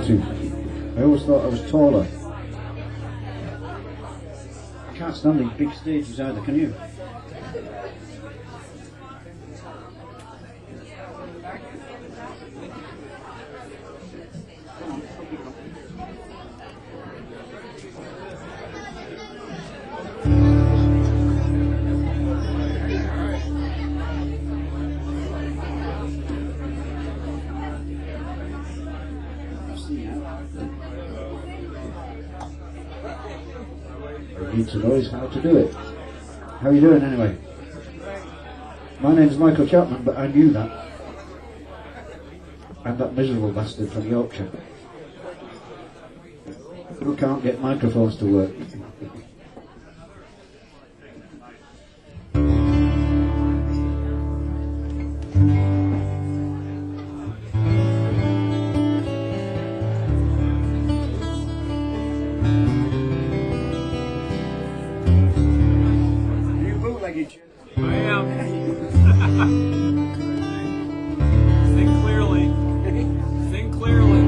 to. I always thought I was taller. I can't stand these big stages either, can you? Need to know is how to do it. How are you doing anyway? My name's Michael Chapman, but I knew that. I'm that miserable bastard from Yorkshire who can't get microphones to work. I am. Sing clearly. Sing clearly.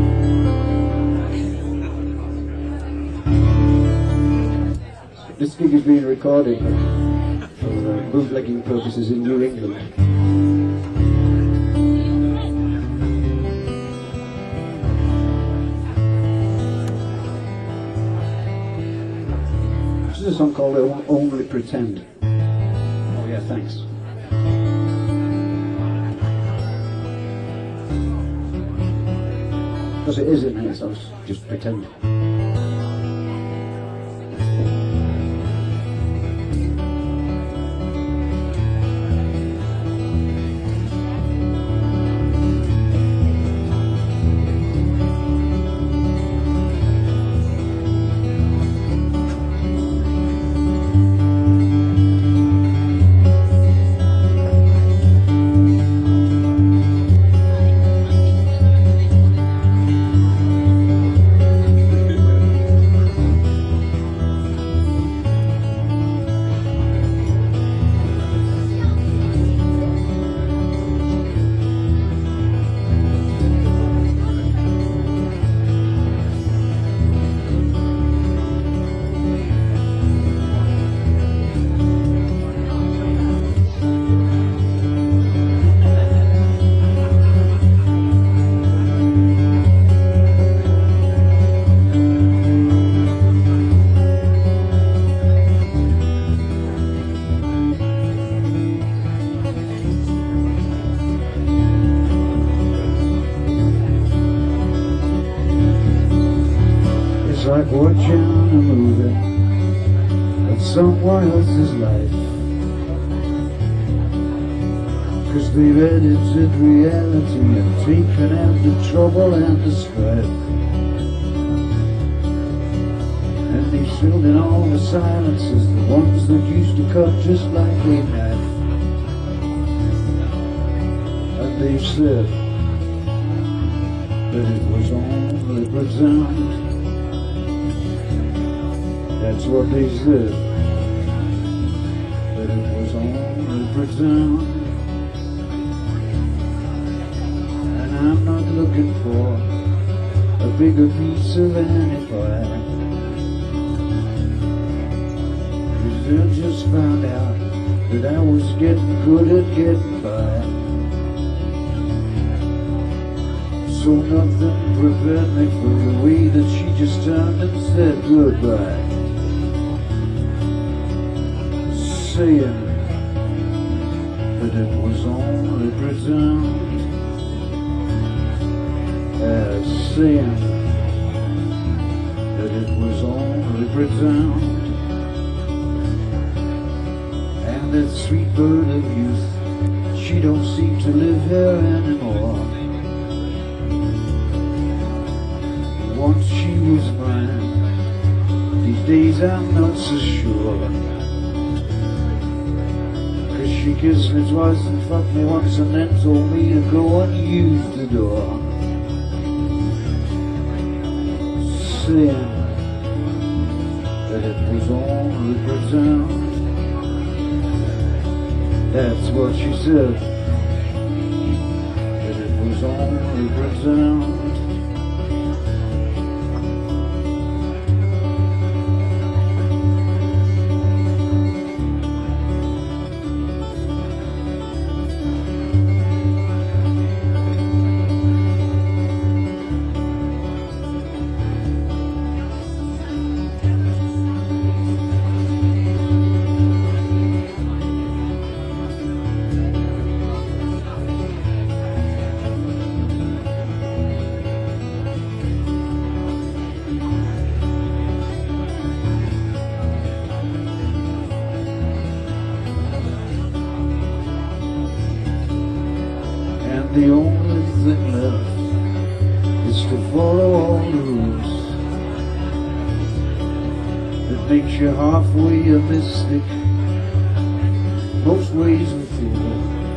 This gig is being recorded for bootlegging purposes in New England. This is a song called Only Pretend. Yeah, thanks. Because it is, isn't it? So just pretend. Like watching a movie of someone else's life, 'cause they've edited reality and taken out the trouble and the strife, and they've filled in all the silences, the ones that used to cut just like a knife, and they've said that it was only pretend. That's what they said, that it was only pretend. And I'm not looking for a bigger piece of any pie, 'cause I just found out that I was getting good at getting by. So nothing prevented me from the way that she just turned and said goodbye, saying that it was only pretend, saying that it was only pretend. And that sweet bird of youth, she don't seem to live here anymore. Once she was mine, these days I'm not so sure. She kissed me twice and fucked me once and then told me to go and use the door, saying that it was only pretend. That's what she said, that it was only pretend. the rules. It makes you halfway a mystic, most ways a fool.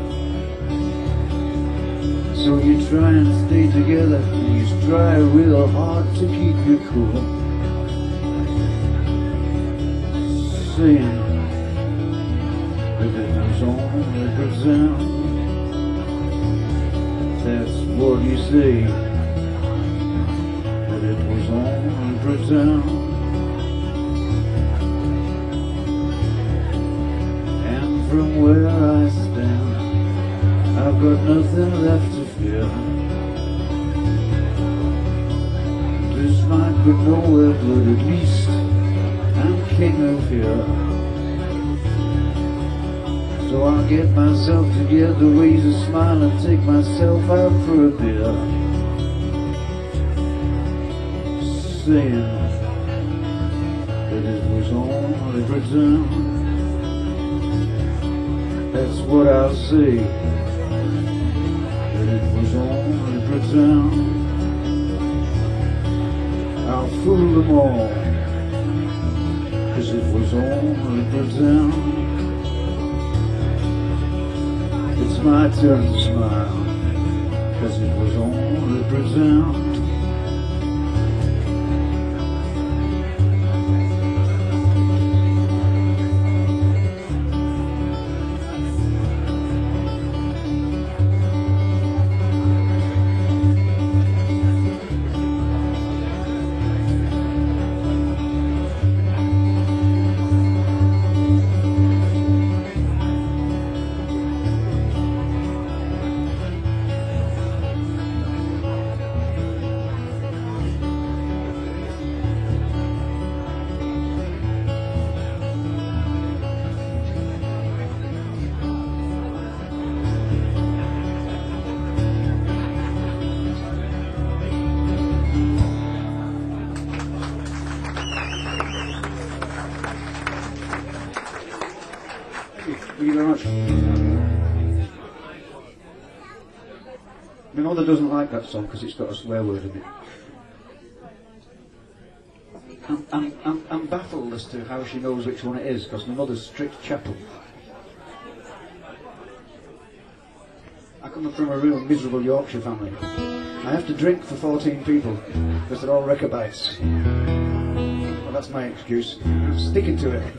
So you try and stay together, and you try real hard to keep you cool. Saying that it was only pretend. That's what you say, that it was only pretend. And from where I stand, I've got nothing left to fear. This might go nowhere, but at least I'm king of here. So I'll get myself together, raise a smile and take myself out for a beer. Saying that it was only pretend. That's what I'll say, that it was only pretend. I'll fool them all, 'cause it was only pretend. It's my turn to smile, 'cause it was only pretend. Thank you very much. My mother doesn't like that song because it's got a swear word in it. I'm baffled as to how she knows which one it is, because my mother's strict chapel. I come from a real miserable Yorkshire family. I have to drink for 14 people because they're all Rechabites. Well, that's my excuse. I'm sticking to it.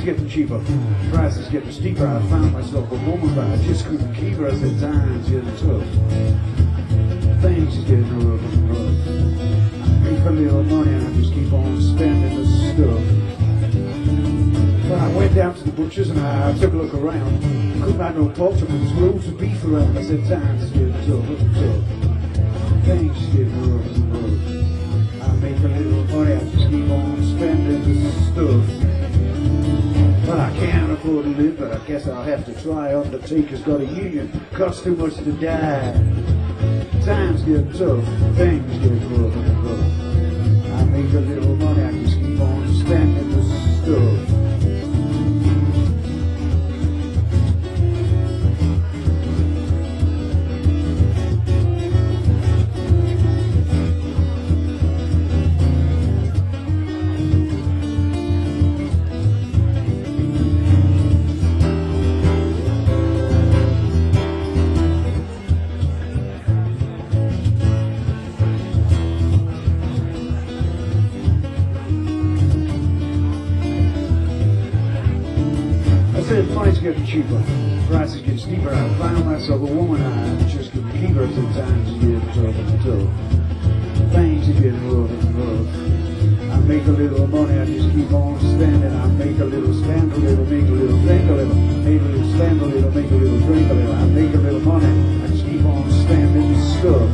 getting cheaper, prices getting steeper. I found myself a woman, but I just couldn't keep her. I said, time's getting tough, things is getting rough and rough. I make a little money and I just keep on spending the stuff. But I went down to the butcher's and I took a look around. Couldn't find no pork chop, there was loads of beef around. I said, time's is getting tough and tough, things is getting rough and rough. I make a little money, I just keep on spending the stuff. Well, I can't afford to live, but I guess I'll have to try. Undertaker's got a union, costs too much to die. Times get tough, things get rough and rough. I make a little money, I just keep on spending the stuff. Money's getting cheaper, prices get steeper. I found myself a woman, I just couldn't keep her. Sometimes you get tough and tough, things are getting rough and rough. I make a little money, I just keep on spending. I make a little, spend a little, make a little, drink a little, make a little, spend a little, make a little, drink a little. I make a little money, I just keep on spending the stuff.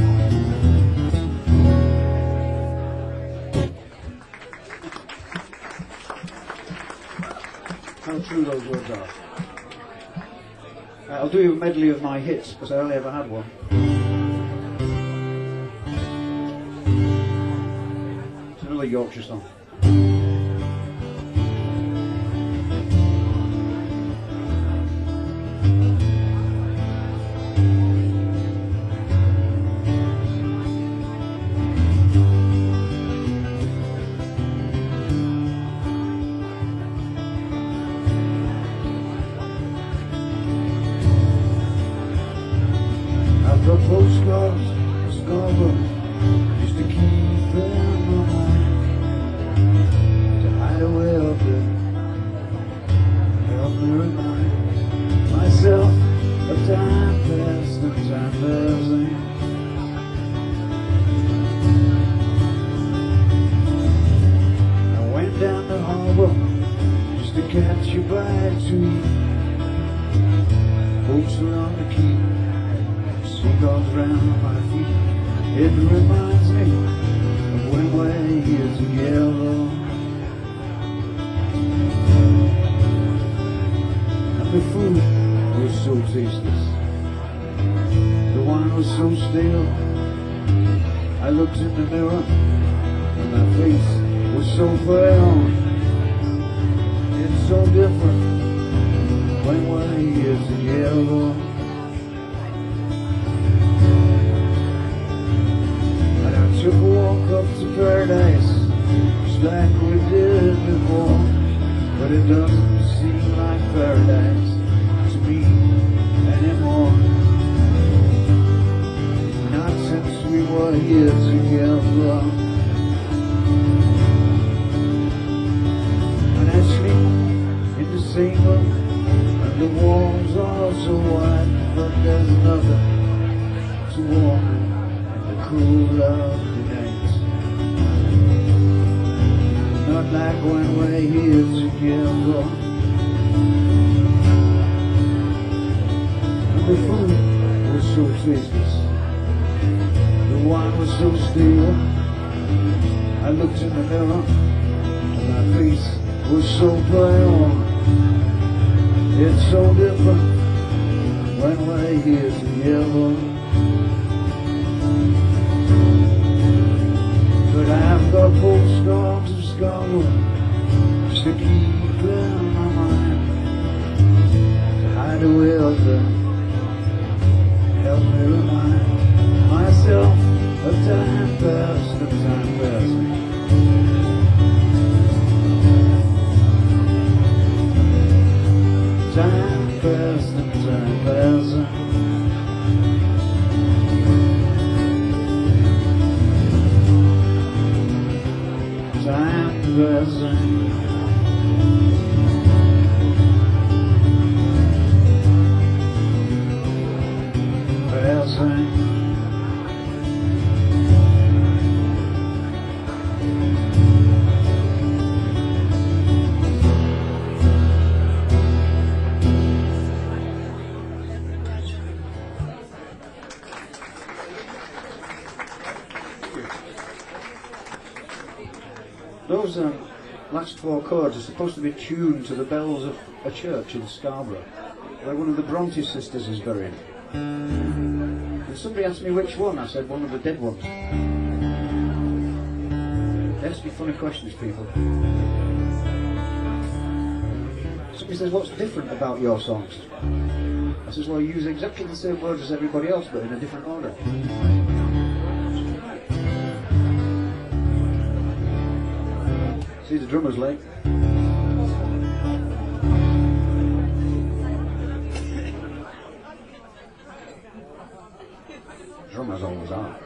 How true those words are. I'll do a medley of my hits because I only ever had one. It's another Yorkshire song. The postcards, Scarborough, used to keep them in my mind, to hide away up there, help me remind myself of time past and time passing. I went down the harbor just to catch a bite to eat. Boats were on the quay, seagulls round my feet. It reminds me of when my years are yellow and the food was so tasteless, the wine was so stale. I looked in the mirror and my face was so frail. It's so different when my years are yellow. Took a walk up to paradise, just like we did before, but it doesn't seem like paradise to me anymore. Not since we were here together. And I sleep in the same room, and the walls are so wide, but there's nothing to warm me in the cool of the night. Not like when we're here together. And the food was so tasteless, the wine was so still. I looked in the mirror and my face was so pale. It's so different when we're here together. But I've got postcards of Scarborough just to keep in my mind, to hide away up there, help me remind myself of time past, of time passing. Time past and time passing. Time passing. Those last four chords are supposed to be tuned to the bells of a church in Scarborough, where one of the Bronte sisters is buried. And somebody asked me which one. I said one of the dead ones. They ask me funny questions, people. Somebody says, what's different about your songs? I says, well, you use exactly the same words as everybody else, but in a different order. See, the drummer's late. Drummers always are.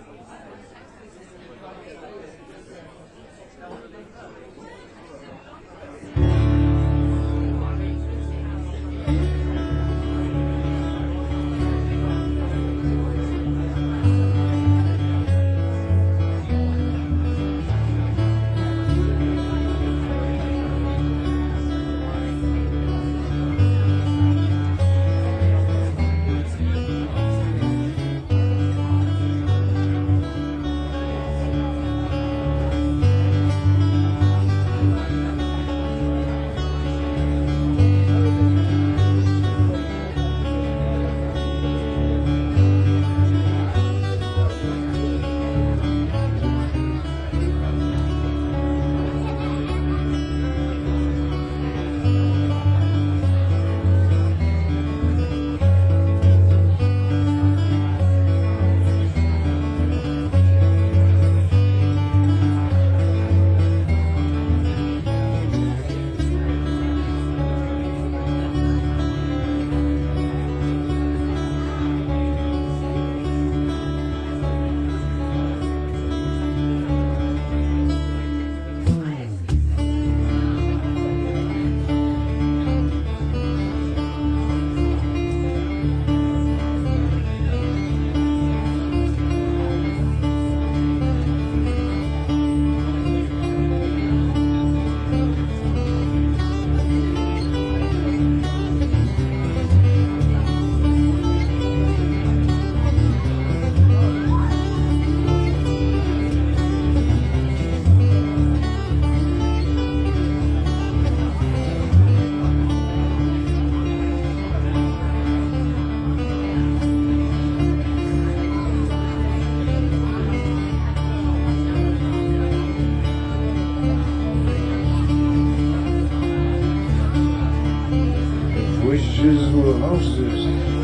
Wishes were horses,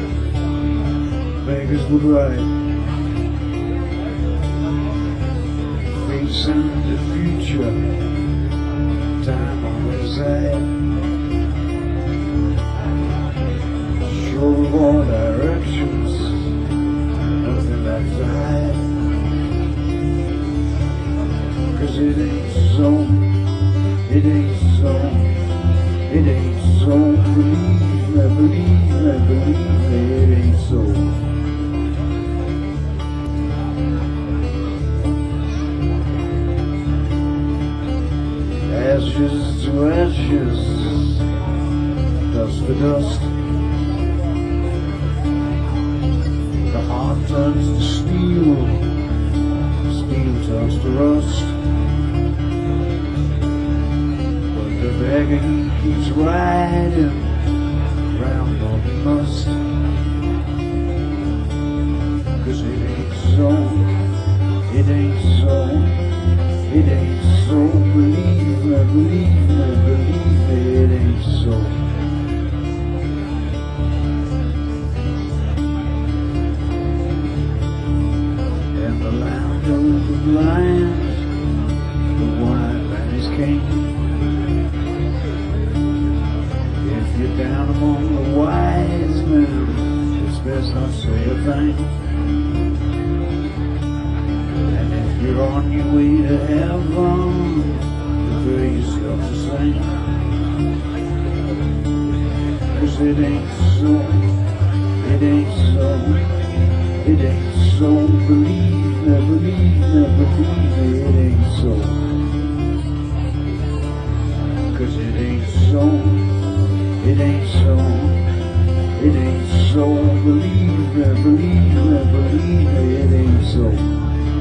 beggars would ride, facing the future, time on their side, sure of all directions, nothing left to hide, 'cause it ain't so, it ain't so, it ain't so, believe it ain't so. Ashes to ashes, dust to dust. The heart turns to steel, steel turns to rust. But the beggar keeps riding round on the must, 'cause it ain't so, it ain't so, it ain't so, believe me, it ain't so. And the land of the blind, the white man is king. You're down among the wise men, it's best not say a thing. And if you're on your way to heaven, the praise got to sing. 'Cause it ain't so, it ain't so, it ain't so, believe me, it ain't so. believe me, it ain't so.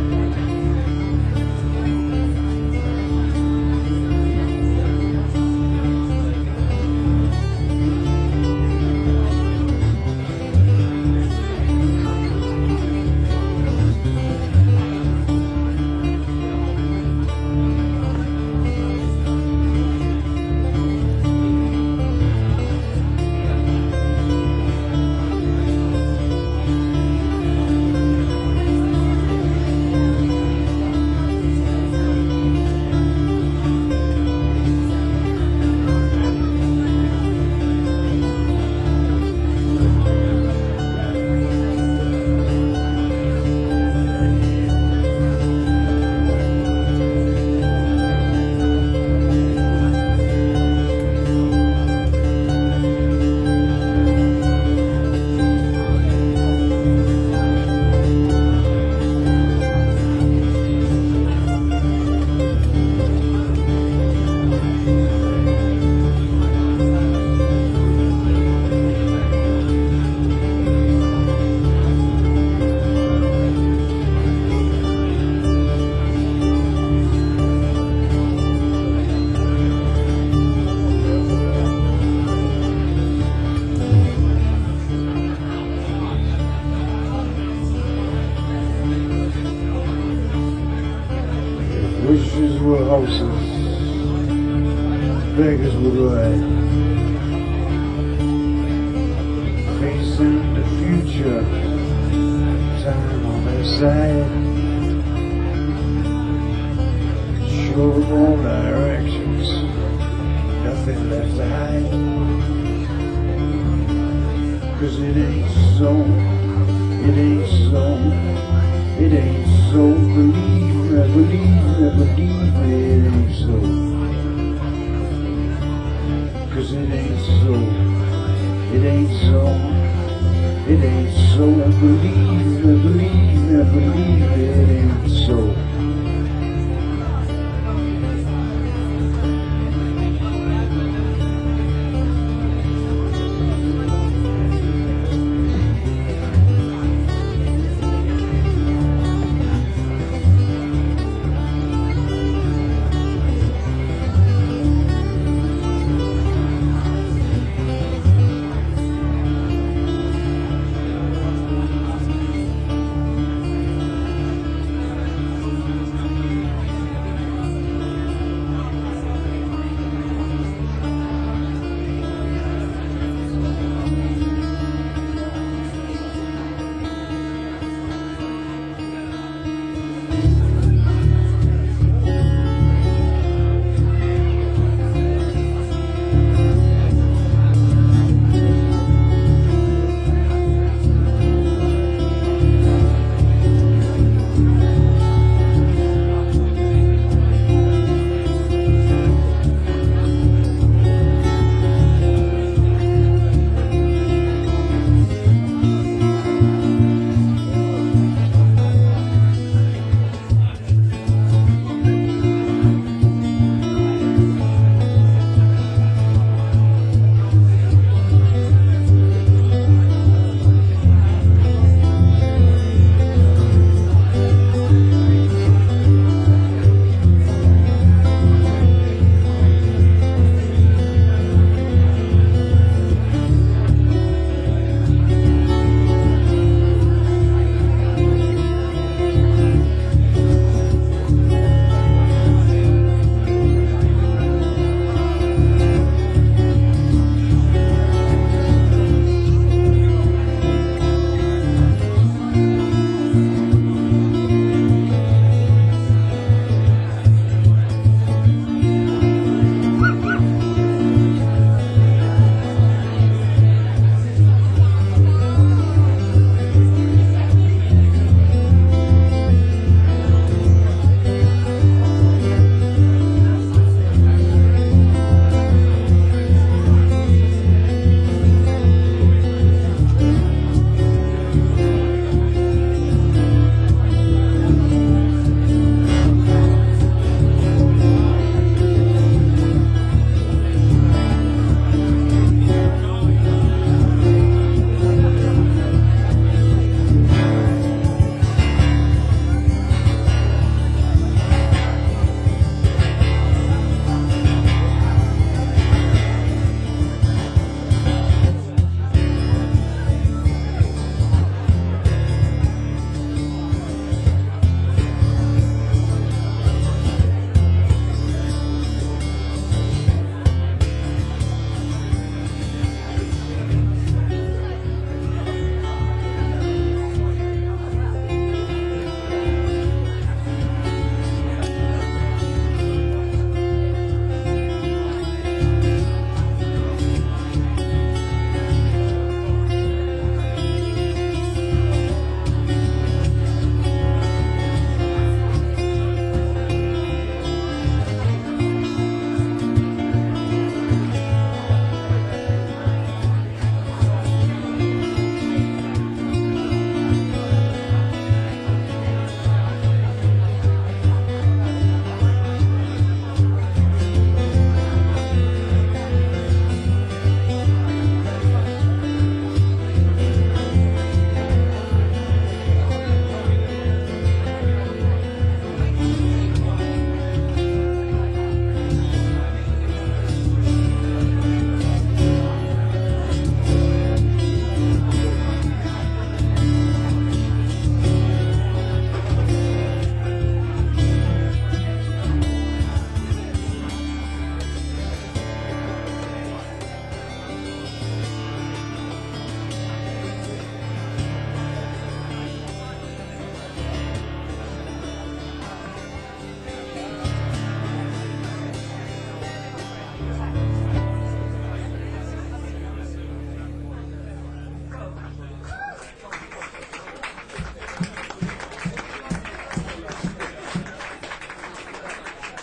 Wishes were horses, beggars would ride, facing the future, time on their side, sure of all directions, nothing left to hide, 'cause it ain't so, it ain't so, it ain't so, believe me, it ain't so. 'Cause it ain't so, it ain't so, it ain't so. Believe me, it ain't so.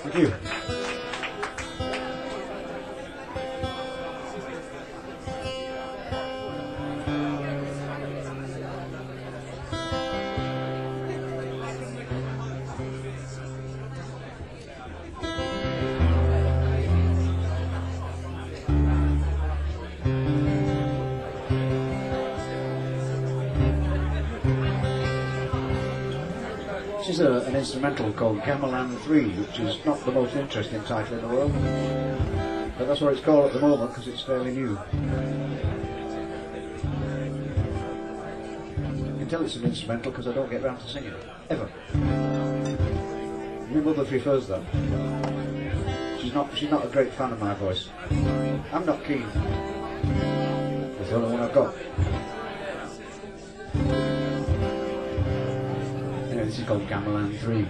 Thank you. This is an instrumental called Gamelan 3, which is not the most interesting title in the world, but that's what it's called at the moment because it's fairly new. You can tell it's an instrumental because I don't get round to singing it, ever. My mother prefers that. She's not a great fan of my voice. I'm not keen. It's the only one I've got. This is called Gamelan 3.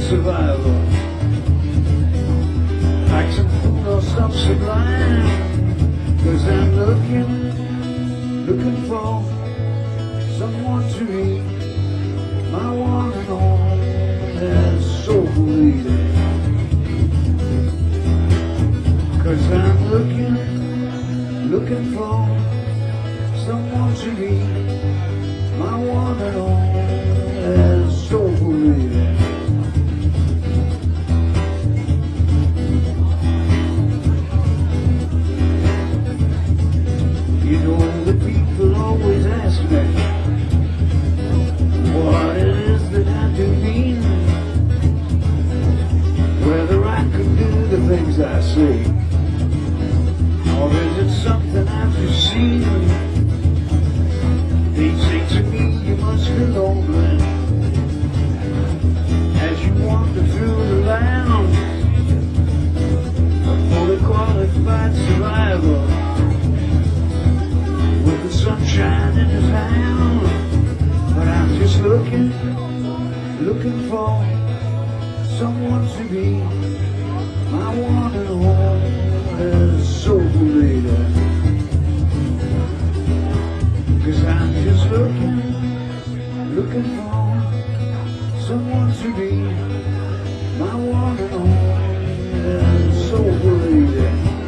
survivor, like some fool or some sublime. 'Cause I'm looking for someone to be my one and only soulful lady. 'Cause I'm looking for someone to be my one and only soulful lady. You know the people always ask me what it is that I do mean, whether I can do the things I say, or is it something I've just seen? They say to me you must be lonely as you wander through the land, a fully qualified survivor with the sunshine in his hand. But I'm just looking for someone to be my one and only soulful lady. 'Cause I'm just looking for someone to be my one and only soulful lady.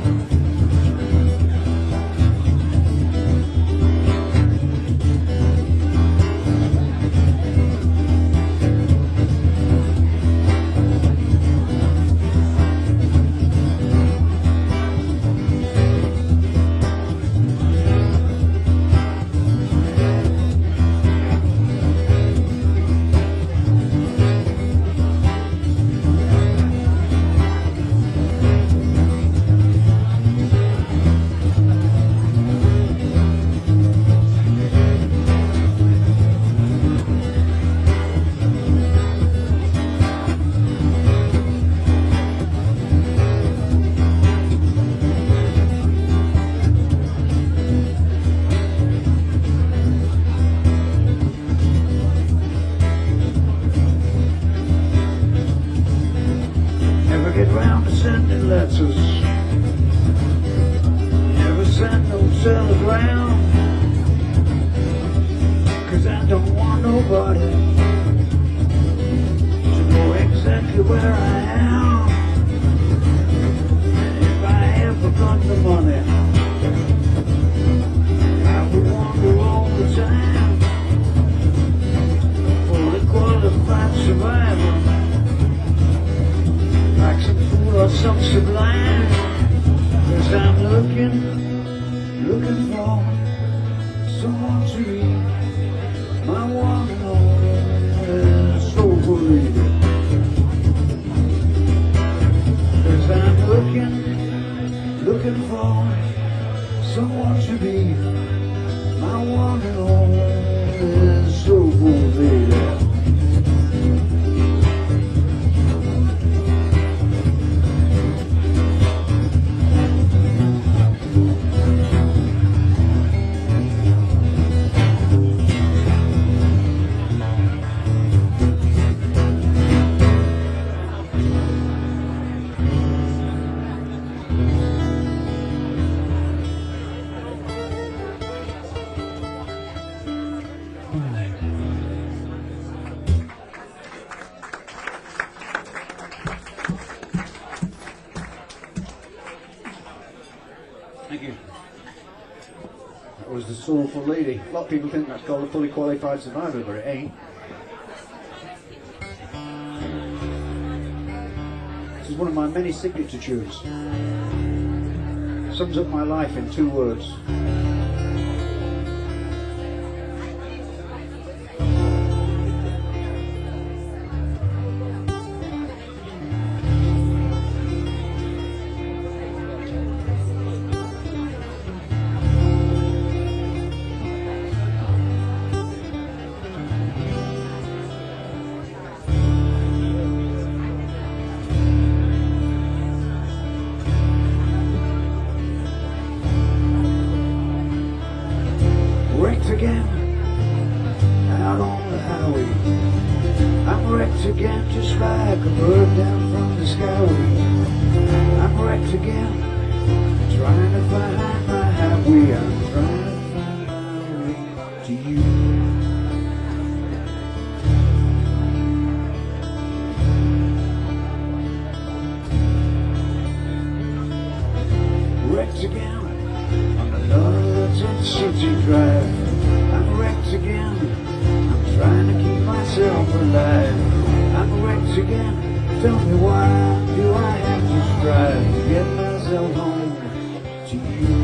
Get round to sending letters, never send no telegram, 'cause I don't want nobody to know exactly where I am. And if I ever got the money, I would wander all the time, fully qualified survivor, like some fool or some sublime. 'Cause I'm looking for someone to be my one and only soulful lady. 'Cause I'm looking for someone to be my one and only soulful lady. Thank you. That was the Soulful Lady. A lot of people think that's called a fully qualified survivor, but it ain't. This is one of my many signature tunes. Sums up my life in 2 words. wrecked again, just like a bird down from the skyway. I'm wrecked again, trying to find my highway. I'm trying to find my way to you. Wrecked again on another 10-city drive. I'm wrecked again, I'm trying to keep myself alive. I'm wrecked again, tell me why do I have to strive to get myself home to you?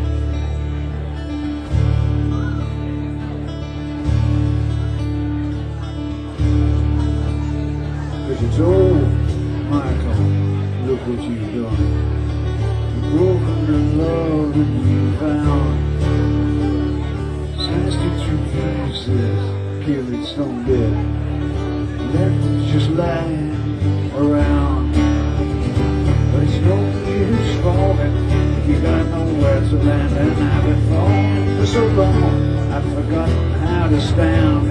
Cause it's old, Michael, look what you've done. Broken the love that we found, smashed it to pieces, killed it stone dead, left it just lying around. But it's no use falling if you got nowhere to land. And I've been falling for so long, I've forgotten how to stand.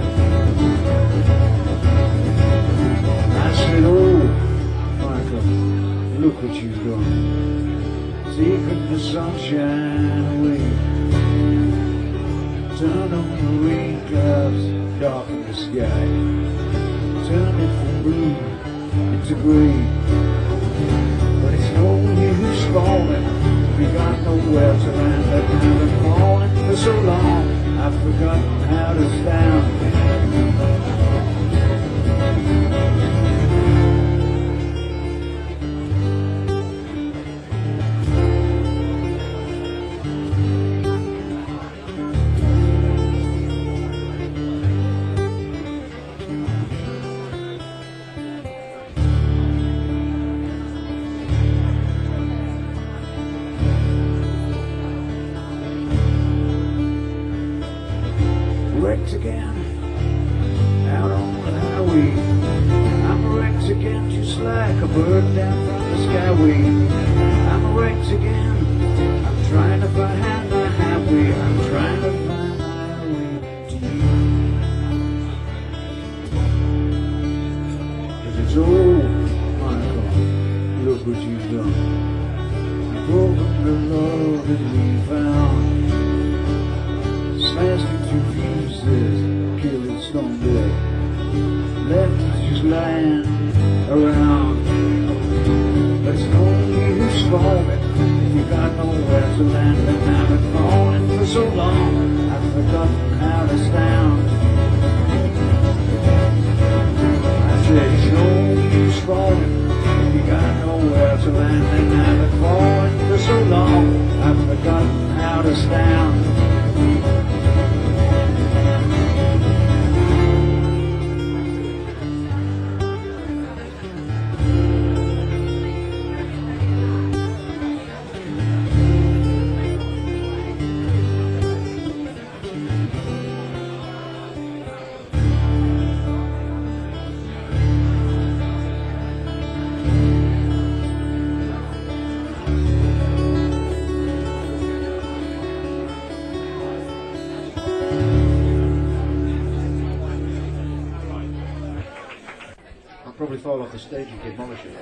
I said, oh, Michael, look what you've done. Taking the sunshine away, turn on the rain clouds, darken the sky, turn it from blue into grey. But it's no use falling, we got nowhere to land. I've been falling for so long, I've forgotten how to stand. Wrecked again, out on the highway. I'm wrecked again, just like a bird down from the skyway. I'm wrecked again, I'm trying to find my highway. I'm trying to find my way to you. Cause it's old, Michael, look what you've done. You've broken the love that we found, smashed it to pieces, killed it stone dead, left it just lying around. But it's no use falling if you got nowhere to land. And I've been falling for so long, I've forgotten how to stand. I said it's no use falling if you got nowhere to land. And I've been falling for so long, I've forgotten how to stand. I'll probably fall off the stage and demolish it.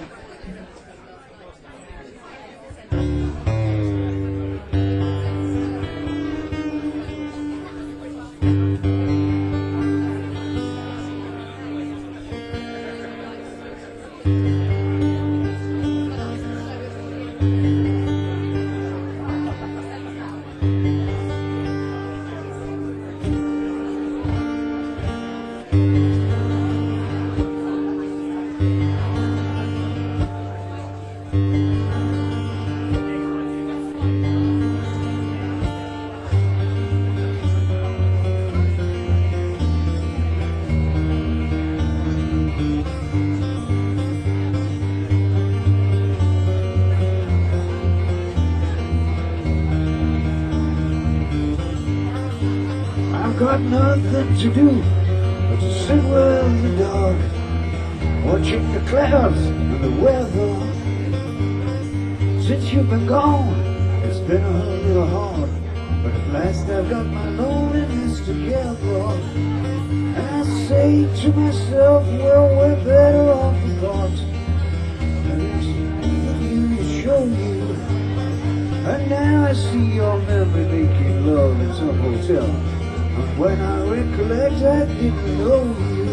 I've got nothing to do but to sit with the dog, watching the clouds and the weather. Since you've been gone, it's been a little hard, but at last I've got my loneliness together. And I say to myself, well, we're better off apart. There's nothing to show you. And now I see your memory making love in some hotel. And when I recollect, I didn't know you.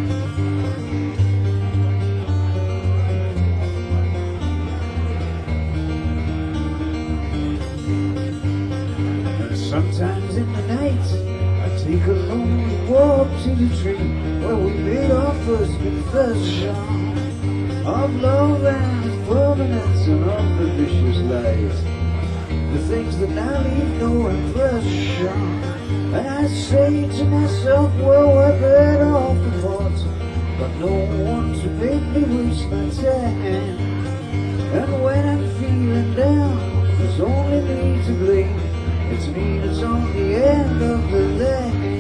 And sometimes in the night, I take a lonely walk to the tree where we made our first confession of love and permanence and of the vicious lies. The things that now leave no impression. And I say to myself, well, we're better off apart. But no one to make me waste my time. And when I'm feeling down, there's only me to blame. It's me that's on the end of the line.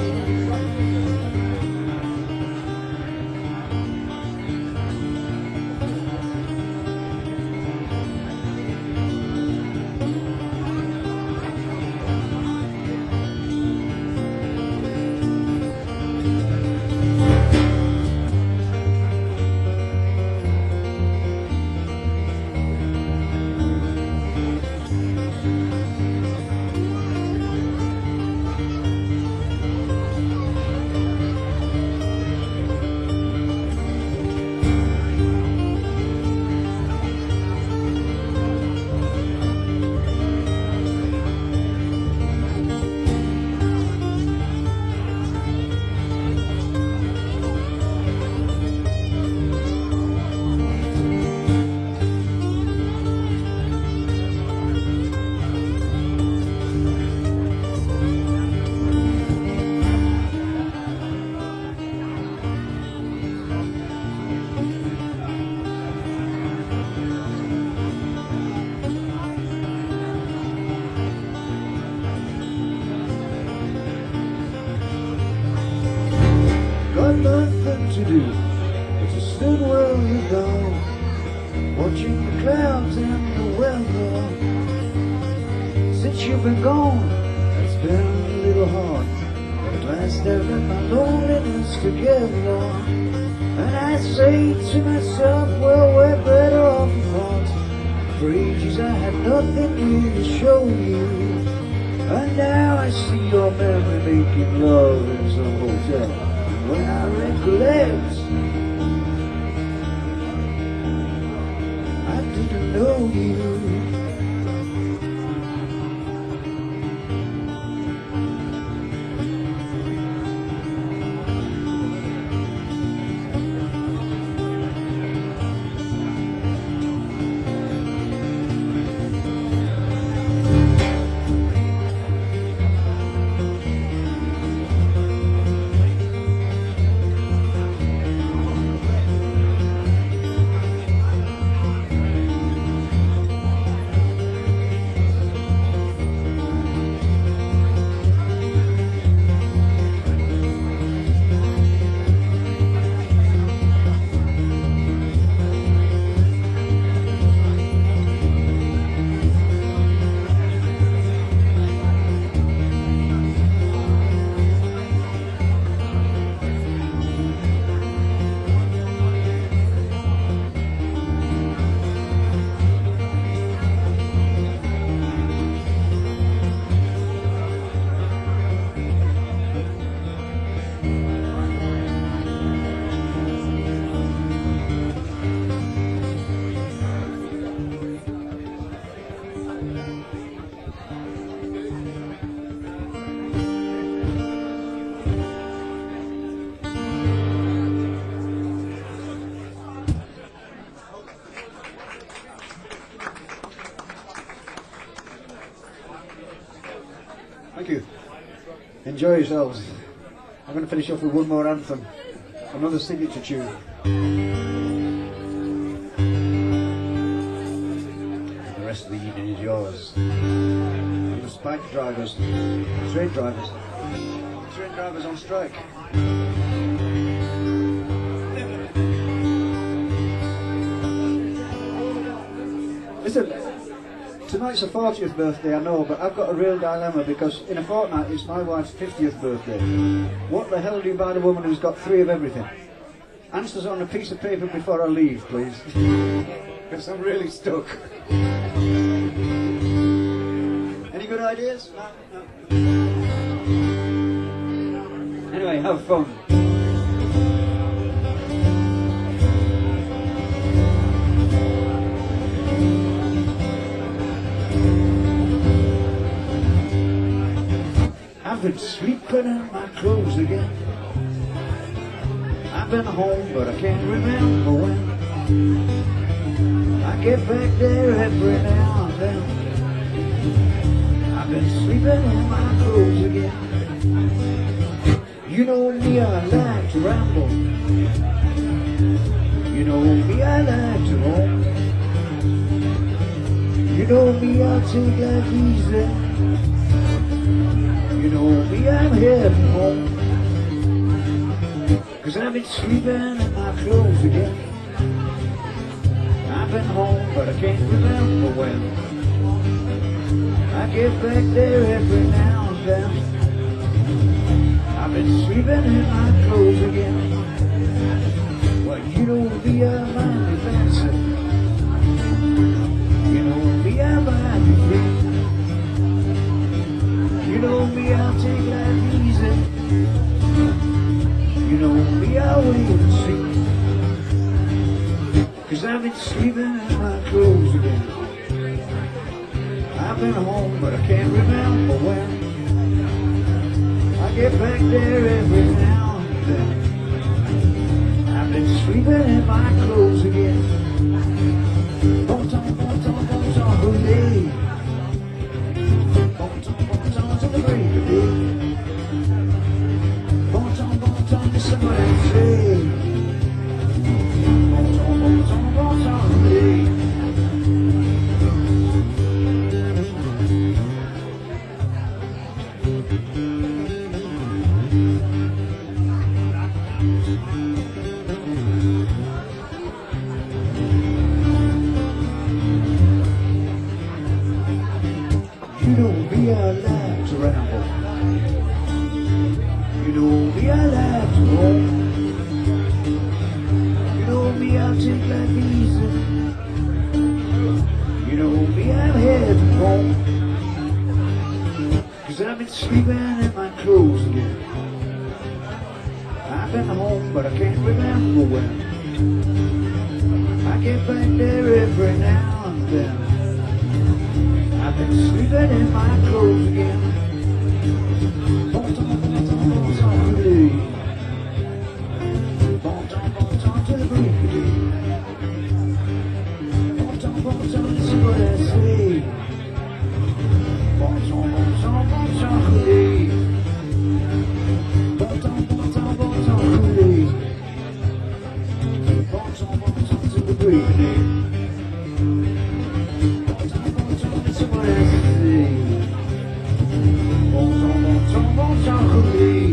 Nothing to do but to sit where you go, watching the clouds and the weather. Since you've been gone, it's been a little hard, but at last I've got my loneliness together. And I say to myself, well, we're better off apart. For ages I had nothing new to show you. And now I see your memory making love in some hotel. When I recollect, I didn't know you. Thank you. Enjoy yourselves. I'm going to finish off with one more anthem, another signature tune. And the rest of the evening is yours. You spike drivers, train drivers on strike. Listen, tonight's her 40th birthday, I know, but I've got a real dilemma because in a fortnight it's my wife's 50th birthday. What the hell do you buy the woman who's got 3 of everything? Answers on a piece of paper before I leave, please. Because I'm really stuck. Any good ideas? No? Anyway, have fun. I've been sleeping in my clothes again. I've been home, but I can't remember when. I get back there every now and then. I've been sleeping in my clothes again. You know me, I like to ramble. You know me, I like to roam. You know me, I'll take life easy. You know me, I'm heading home. 'Cause I've been sleeping in my clothes again. I've been home, but I can't remember when. I get back there every now and then. I've been sleeping in my clothes again. Well, you know me, I might be fancy. You know me, I might be free. You know me, I'll take life easy. You know me, I'll wait and see. 'Cause I've been sleeping in my clothes again. I've been home, but I can't remember when. I get back there every now and then. I've been sleeping in my clothes again. Bon-ton, bon-ton, bon-ton, hooray. Bon-ton, bon-ton, to the break of day. Bon-ton, bon-ton, listen what I say. Bon-ton, bon-ton, bon-ton, hooray. You know me, I like to ramble. You know me, I like to roam. You know me, I'll take life easy. You know me, I'm heading home. 'Cause I've been sleeping in my clothes again. I've been home, but I can't remember when. I get back there every now and then. I've been sleeping in my clothes again. Bon-ton, bon-ton, bon-ton, hooray. Bon-ton, bon-ton, to the break of day. Bon-ton, bon-ton, listen what I say. Bon-ton, bon-ton, bon-ton, hooray. Bon-ton, bon-ton, bon-ton, hooray. Bon-ton, bon-ton, to the break of day. What I say. Bon-ton, bon-ton, bon-ton, hooray.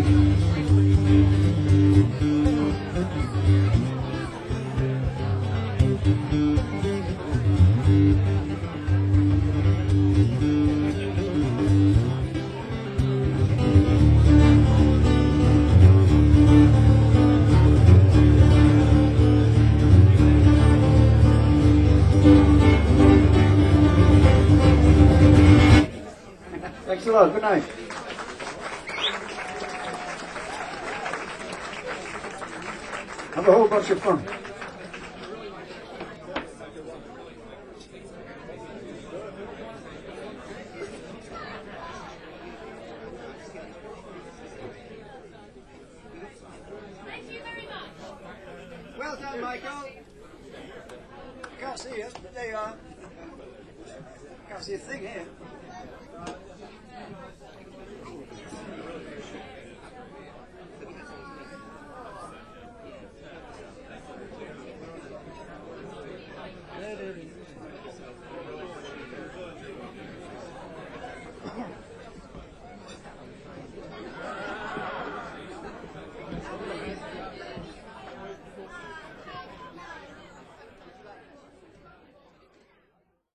Thanks a lot. Good night. Have a whole bunch of fun. Thank you very much. Well done, Michael. Can't see you, but there you are. Can't see a thing here. There it is.